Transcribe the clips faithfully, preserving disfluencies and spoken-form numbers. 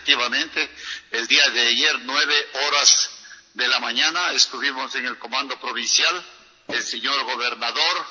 efectivamente, el día de ayer, nueve horas de la mañana, estuvimos en el comando provincial, el señor gobernador,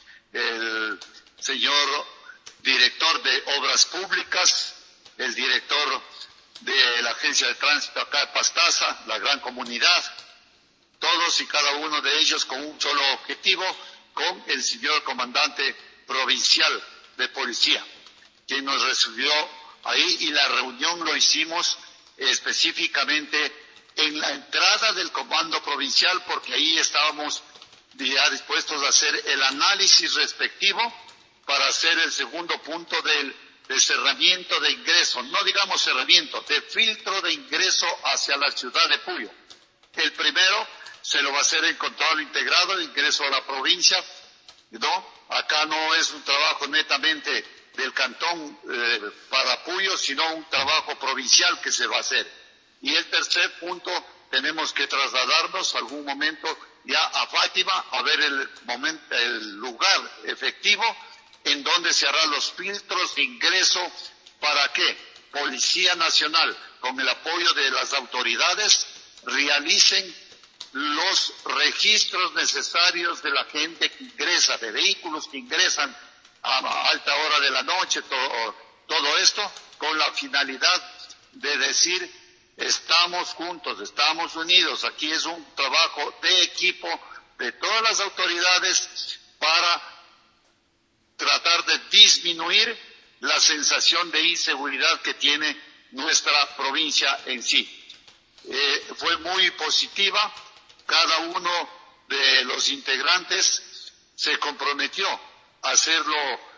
el señor director de Obras Públicas, el director de la Agencia de Tránsito acá de Pastaza, la gran comunidad, todos y cada uno de ellos con un solo objetivo, con el señor comandante provincial de policía, quien nos recibió ahí, y la reunión lo hicimos específicamente en la entrada del comando provincial, porque ahí estábamos ya dispuestos a hacer el análisis respectivo para hacer el segundo punto del de cerramiento de ingreso, no digamos cerramiento, de filtro de ingreso hacia la ciudad de Puyo. El primero se lo va a hacer en control integrado de ingreso a la provincia, ¿no? Acá no es un trabajo netamente del cantón eh, para Puyo, sino un trabajo provincial que se va a hacer. Y el tercer punto, tenemos que trasladarnos algún momento ya a Fátima a ver el momento, el lugar efectivo en donde se harán los filtros de ingreso para que Policía Nacional, con el apoyo de las autoridades, realicen los registros necesarios de la gente que ingresa, de vehículos que ingresan a alta hora de la noche, todo, todo esto con la finalidad de decir: estamos juntos, estamos unidos. Aquí es un trabajo de equipo de todas las autoridades para tratar de disminuir la sensación de inseguridad que tiene nuestra provincia en sí. Eh, fue muy positiva. Cada uno de los integrantes se comprometió a hacerlo,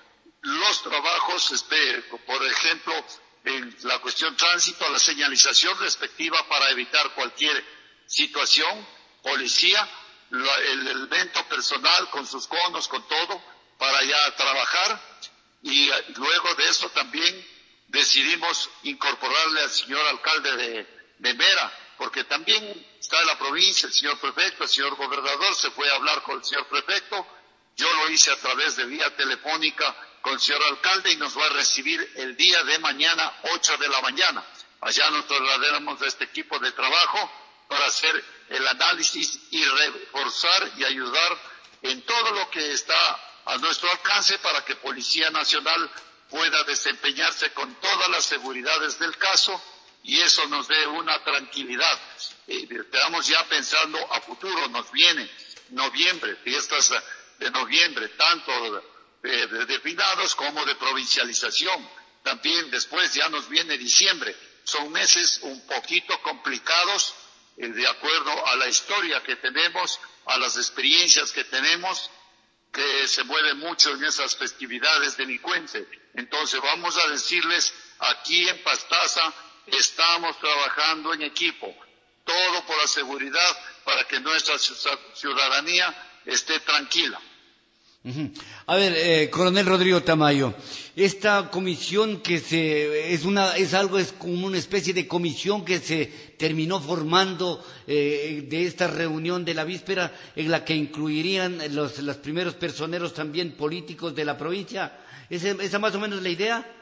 los trabajos, este, por ejemplo, en la cuestión tránsito, la señalización respectiva para evitar cualquier situación, policía, la, el elemento personal con sus conos, con todo, para ya trabajar. Y luego de eso también decidimos incorporarle al señor alcalde de, de Mera, porque también está en la provincia, el señor prefecto, el señor gobernador, se fue a hablar con el señor prefecto. Yo lo hice a través de vía telefónica con el señor alcalde y nos va a recibir el día de mañana, ocho de la mañana. Allá nos trasladaremos a este equipo de trabajo para hacer el análisis y reforzar y ayudar en todo lo que está a nuestro alcance para que Policía Nacional pueda desempeñarse con todas las seguridades del caso, y eso nos dé una tranquilidad. Eh, estamos ya pensando a futuro, nos viene noviembre, fiestas de noviembre, tanto de, de, de finados como de provincialización. También después ya nos viene diciembre. Son meses un poquito complicados, eh, de acuerdo a la historia que tenemos, a las experiencias que tenemos, que se mueve mucho en esas festividades delincuentes. Entonces vamos a decirles, aquí en Pastaza estamos trabajando en equipo, todo por la seguridad, para que nuestra ciudadanía esté tranquila. Uh-huh. A ver, eh, coronel Rodrigo Tamayo, esta comisión que se es una es algo es como una especie de comisión que se terminó formando eh, de esta reunión de la víspera, en la que incluirían los los primeros personeros también políticos de la provincia. ¿Esa, esa más o menos es la idea?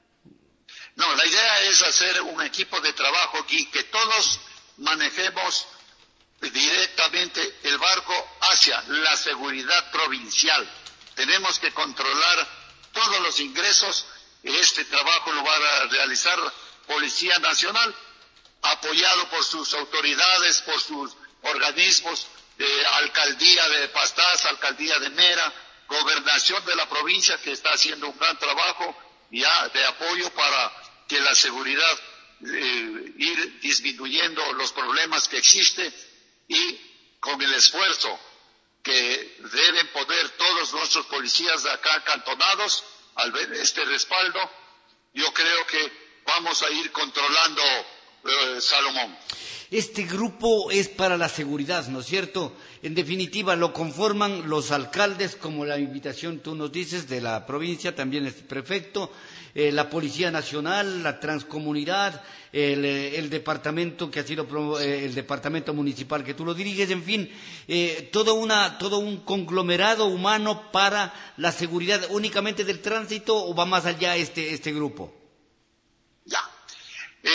No, la idea es hacer un equipo de trabajo aquí, que todos manejemos directamente el barco hacia la seguridad provincial. Tenemos que controlar todos los ingresos. Este trabajo lo va a realizar Policía Nacional, apoyado por sus autoridades, por sus organismos de Alcaldía de Pastaza, Alcaldía de Mera, Gobernación de la provincia, que está haciendo un gran trabajo ya de apoyo para que la seguridad, eh, ir disminuyendo los problemas que existen, y con el esfuerzo que deben poner todos nuestros policías de acá cantonados, al ver este respaldo, yo creo que vamos a ir controlando, eh, Salomón. Este grupo es para la seguridad, ¿no es cierto? En definitiva, lo conforman los alcaldes, como la invitación tú nos dices, de la provincia, también el prefecto, eh, la Policía Nacional, la Transcomunidad, el, eh, el departamento que ha sido eh, el departamento municipal que tú lo diriges, en fin, eh, todo una todo un conglomerado humano para la seguridad únicamente del tránsito, ¿o va más allá este este grupo? Ya. El,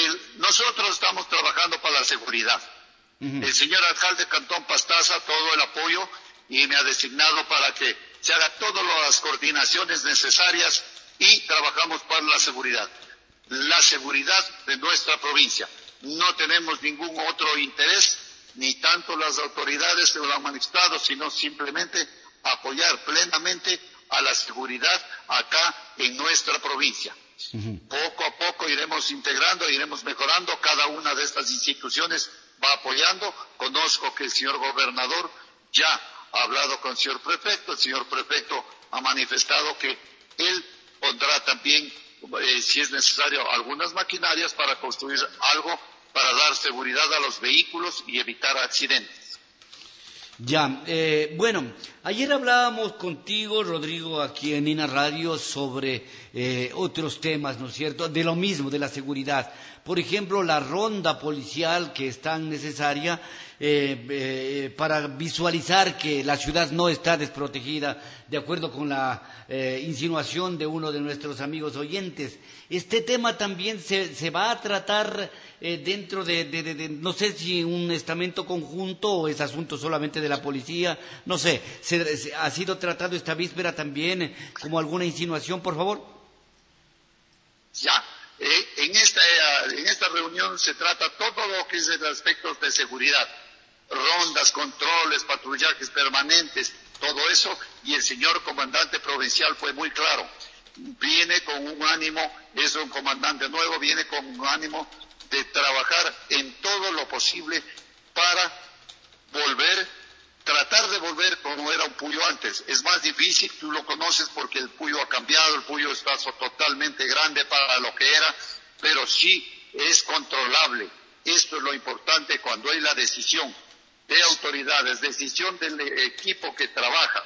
Nosotros estamos trabajando para la seguridad. Uh-huh. El señor alcalde Cantón Pastaza, todo el apoyo, y me ha designado para que se hagan todas las coordinaciones necesarias y trabajamos para la seguridad. La seguridad de nuestra provincia. No tenemos ningún otro interés, ni tanto las autoridades lo han manifestado, sino simplemente apoyar plenamente a la seguridad acá en nuestra provincia. Uh-huh. Poco a poco iremos integrando, iremos mejorando, cada una de estas instituciones va apoyando. Conozco que el señor gobernador ya ha hablado con el señor prefecto, el señor prefecto ha manifestado que él pondrá también, eh, si es necesario, algunas maquinarias para construir algo para dar seguridad a los vehículos y evitar accidentes. Ya, eh, bueno, ayer hablábamos contigo, Rodrigo, aquí en Ina Radio sobre eh, otros temas, ¿no es cierto?, de lo mismo, de la seguridad. Por ejemplo, la ronda policial que es tan necesaria eh, eh, para visualizar que la ciudad no está desprotegida, de acuerdo con la eh, insinuación de uno de nuestros amigos oyentes. Este tema también se, se va a tratar eh, dentro de, de, de, de, no sé si un estamento conjunto o es asunto solamente de la policía, no sé, ¿se, se, ¿ha sido tratado esta víspera también eh, como alguna insinuación, por favor? Ya. Eh, en, esta, en esta reunión se trata todo lo que es el aspecto de seguridad, rondas, controles, patrullajes permanentes, todo eso, y el señor comandante provincial fue muy claro, viene con un ánimo, es un comandante nuevo, viene con un ánimo de trabajar en todo lo posible para volver, tratar de volver como era un Puyo antes. Es más difícil, tú lo conoces porque el Puyo ha cambiado, el Puyo está totalmente grande para lo que era, pero sí es controlable. Esto es lo importante cuando hay la decisión de autoridades, decisión del equipo que trabaja,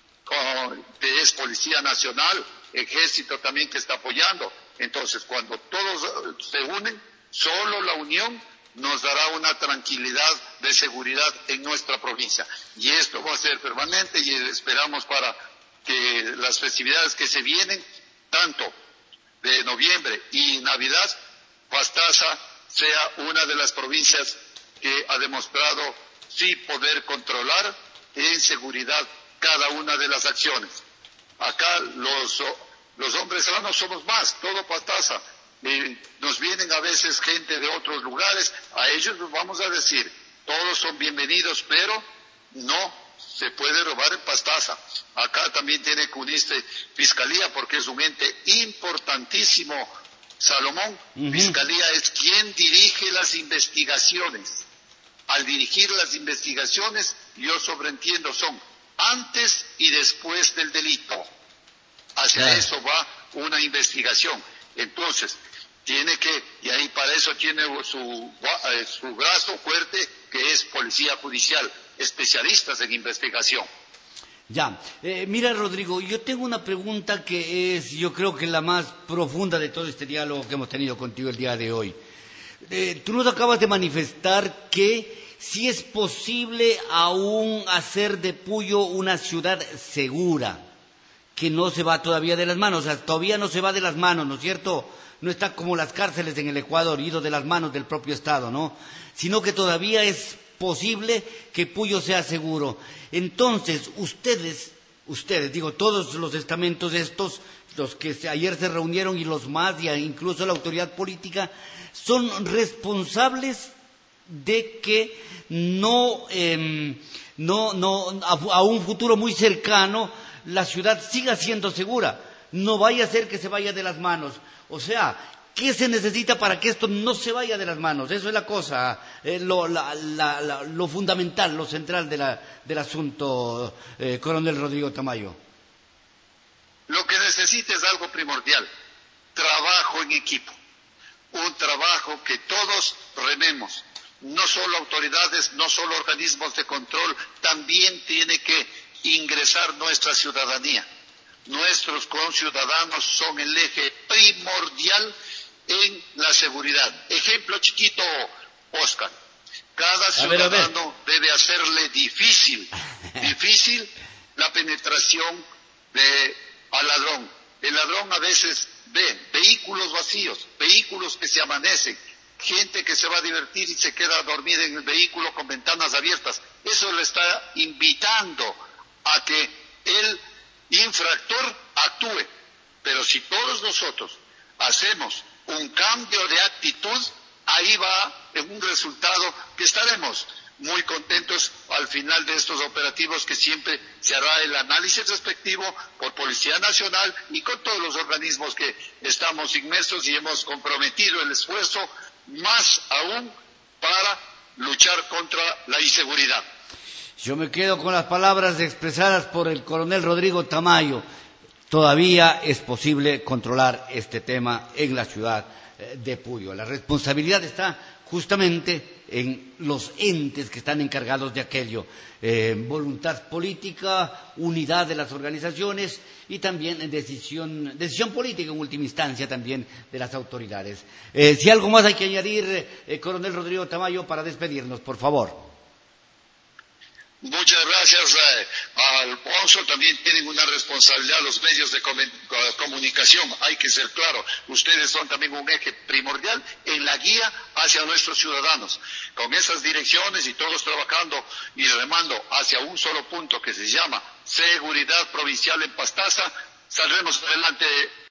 que es Policía Nacional, Ejército también que está apoyando. Entonces, cuando todos se unen, solo la unión nos dará una tranquilidad de seguridad en nuestra provincia. Y esto va a ser permanente y esperamos para que las festividades que se vienen, tanto de noviembre y Navidad, Pastaza sea una de las provincias que ha demostrado sí poder controlar en seguridad cada una de las acciones. Acá los, los hombres sanos somos más, todo Pastaza. Eh, nos vienen a veces gente de otros lugares, a ellos nos vamos a decir, todos son bienvenidos, pero no se puede robar en Pastaza. Acá también tiene que unirse Fiscalía porque es un ente importantísimo, Salomón. Uh-huh. Fiscalía es quien dirige las investigaciones. Al dirigir las investigaciones, yo sobreentiendo, son antes y después del delito. Hacia yeah. eso va una investigación. Entonces, tiene que, y ahí para eso tiene su, su brazo fuerte, que es Policía Judicial, especialistas en investigación. Ya, eh, mira Rodrigo, yo tengo una pregunta que es, yo creo que la más profunda de todo este diálogo que hemos tenido contigo el día de hoy. Eh, tú nos acabas de manifestar que si es posible aún hacer de Puyo una ciudad segura, que no se va todavía de las manos, o sea, todavía no se va de las manos, ¿no es cierto? No está como las cárceles en el Ecuador, ido de las manos del propio Estado, ¿no? Sino que todavía es posible que Puyo sea seguro. Entonces, ustedes, ustedes, digo, todos los estamentos estos, los que ayer se reunieron y los más, y incluso la autoridad política, son responsables de que no, eh, no, no, a, a un futuro muy cercano, la ciudad siga siendo segura, no vaya a ser que se vaya de las manos. O sea, ¿qué se necesita para que esto no se vaya de las manos? Eso es la cosa, eh, lo, la, la, la, lo fundamental, lo central de la, del asunto, eh, coronel Rodrigo Tamayo. Lo que necesita es algo primordial, trabajo en equipo, un trabajo que todos rememos, no solo autoridades, no solo organismos de control, también tiene que ingresar nuestra ciudadanía. Nuestros conciudadanos son el eje primordial en la seguridad. Ejemplo chiquito, Oscar. Cada ciudadano a ver, a ver. debe hacerle difícil, difícil la penetración de, al ladrón. El ladrón a veces ve vehículos vacíos, vehículos que se amanecen, gente que se va a divertir y se queda dormida en el vehículo con ventanas abiertas. Eso le está invitando a que el infractor actúe. Pero si todos nosotros hacemos un cambio de actitud, ahí va en un resultado que estaremos muy contentos al final de estos operativos, que siempre se hará el análisis respectivo por Policía Nacional y con todos los organismos que estamos inmersos y hemos comprometido el esfuerzo más aún para luchar contra la inseguridad. Yo me quedo con las palabras expresadas por el coronel Rodrigo Tamayo. Todavía es posible controlar este tema en la ciudad de Puyo. La responsabilidad está justamente en los entes que están encargados de aquello. Eh, voluntad política, unidad de las organizaciones y también decisión, decisión política en última instancia también de las autoridades. Eh, si algo más hay que añadir, eh, coronel Rodrigo Tamayo, para despedirnos, por favor. Muchas gracias, eh, Alfonso. También tienen una responsabilidad los medios de comunicación. Hay que ser claro, ustedes son también un eje primordial en la guía hacia nuestros ciudadanos. Con esas direcciones y todos trabajando y remando hacia un solo punto que se llama seguridad provincial en Pastaza, saldremos adelante